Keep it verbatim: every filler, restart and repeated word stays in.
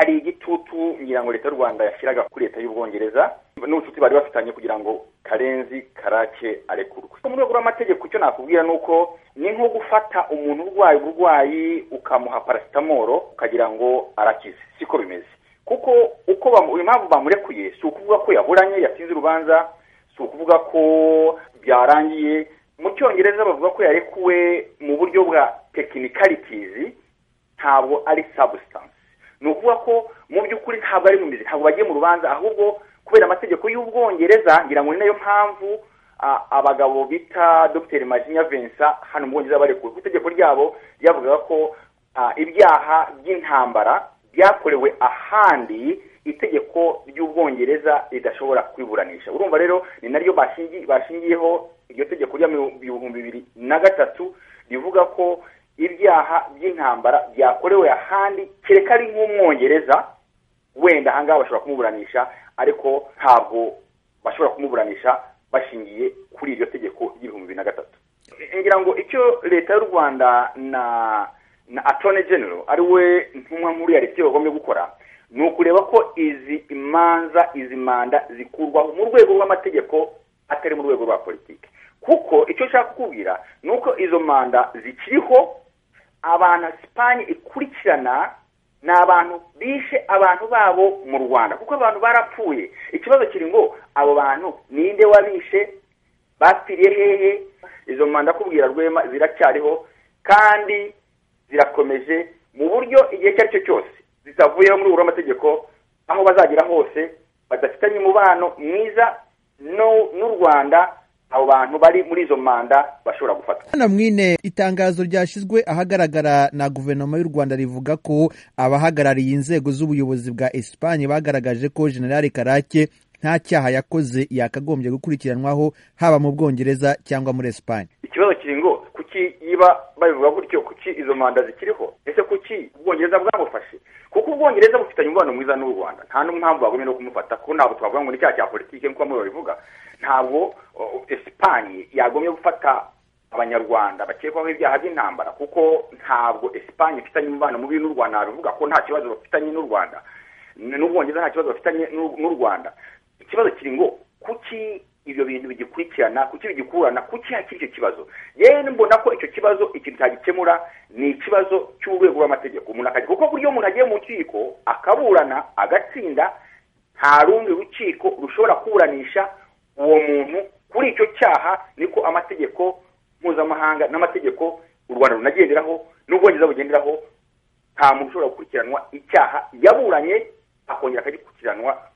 hari igitutu ngira ngo leta y'u Rwanda yashiraga kuri leta y'Ubwongereza n'ubucuti bari bafitanye kugira ngo Karenzi Karake arekurwe. Mu rwego rw'amategeko icyo nakubwira nuko ni nko gufata umuntu urwaye uburwayi ukamuha paracetamol ukagira ngo arakize, siko bimeze. Kuko uko bamu impamvu bamurekuye si ukuvuga ko yaburanye yatsinze urubanza, si ukuvuga ko byarangiye. Mu Cyongereza bavuga ko yarekuwe mu buryo bwa technicalities, ntabwo ari substance. Ni ukuvuga ko mu by'ukuri ntabwo ari mu mizi, ntabwo bagiye mu rubanza, ahubwo kubera amategeko y'Ubwongereza ngira ngo ni nayo mpamvu abagabo bita Dr Majinya Vincent hano mu Bwongereza barekuwe. Itegeko ryabo ryavugaga ko ibyaha by'intambara byakorewe ahandi itegeko ry'Ubwongereza ridashobora kwiburanisha. Urumva rero ni naryo bashingi bashingiyeho iryo tegeko rya ibihumbi bibiri na gatatu rivuga ko ibyaha by'intambara byakorewe ahandi kereka ari nk'Umwongereza wenda ahangaha bashobora kumuburanisha, ariko ntabwo bashobora kumuburanisha bashingiye kuri iryo tegeko ry'ibihumbi bibiri na gatatu. Ngira ngo icyo leta y'u Rwanda na na Attorney General ari we ntumwa muri ya leta bagomba gukora ni ukureba ko izi imanza izi manda zikurwaho mu rwego rw'amategeko atari mu rwego rwa politiki. Kuko icyo nshaka kukubwira nuko izo manda zikiriho, abantu Spain ikurikirana n'abantu bishe abantu babo mu Rwanda, kuko abantu barapfuye. Ikibazo kiri ngo abo bantu ninde wabishe, bapfiriye hehe? Izo manda kubwira Rwema ziracyariho kandi zirakomeje mu buryo igihe cyacyo cyose zitavuyeho muri uru amategeko, aho bazagira hose badafitanye umubano mwiza no n'u Rwanda, abo bantu bari muri izo manda bashobora gufatwa. Hano mwine itangazo ryashizwe ahagaragara na guverinoma y'u Rwanda rivuga ko abahagarariye inzego z'ubuyobozi bwa Espagne bagaragaje ko General Karake nta cyaha yakoze yakagombye gukurikiranwaho haba mu Bwongereza cyangwa muri Espagne. Ikibazo kiri ngo kuki yiba babivuga gutyo, kuki izo manda zikiriho? Ese kuki Ubwongereza bwamufashe? Kuko Ubwongereza bufitanye umubano mwiza n'u Rwanda, nta n'impamvu bagomye no kumufata, kuko ntabwo twavuga ngo ni cyaha cya politiki nk'uko muri bivuga. Ntabwo Espagne yagomye gufata abanyarwanda bakekwaho ibyaha by'intambara, kuko ntabwo Espagne ifitanye umubano mubi n'u Rwanda. Bivuga ko nta kibazo bafitanye n'u Rwanda, n'Ubwongereza nta kibazo bafitanye n'u Rwanda. Ikibazo kiri ngo kuki ibyo bintu bigikurikirana, kuki bigikurana, kuki hakiri icyo kibazo? Yewe mbona ko icyo kibazo ikintu cyagikemura ni ikibazo cy'urwego rw'amategeko. Umuntu akaje, kuko buryo umuntu agiye mu rukiko akaburana agatsinda, nta rundi rukiko rushobora kuburanisha uwo muntu kuri icyo cyaha. Niko amategeko mpuzamahanga n'amategeko u Rwanda runagenderaho n'Ubwongereza bugenderaho. Nta muntu ushobora gukurikiranwa icyaha yaburanye akongera akagikurikiranwa